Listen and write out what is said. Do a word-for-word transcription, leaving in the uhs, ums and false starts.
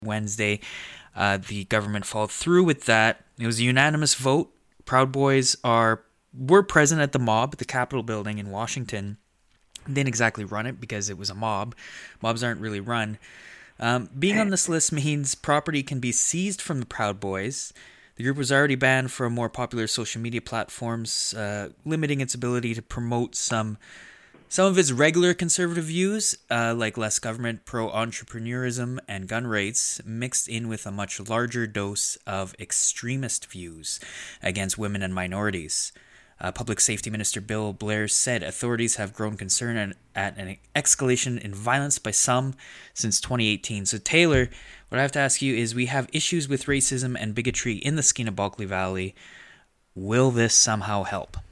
Wednesday, uh, the government followed through with that. It was a unanimous vote. Proud Boys are were present at the mob at the Capitol building in Washington. They didn't exactly run it because it was a mob. Mobs aren't really run. Um, being on this list means property can be seized from the Proud Boys. The group was already banned from more popular social media platforms, uh, limiting its ability to promote some some of its regular conservative views, uh, like less government, pro-entrepreneurism, and gun rights, mixed in with a much larger dose of extremist views against women and minorities. Uh, Public Safety Minister Bill Blair said authorities have grown concerned at an escalation in violence by some since twenty eighteen. So Taylor, what I have to ask you is, we have issues with racism and bigotry in the Skeena-Bulkley Valley. Will this somehow help?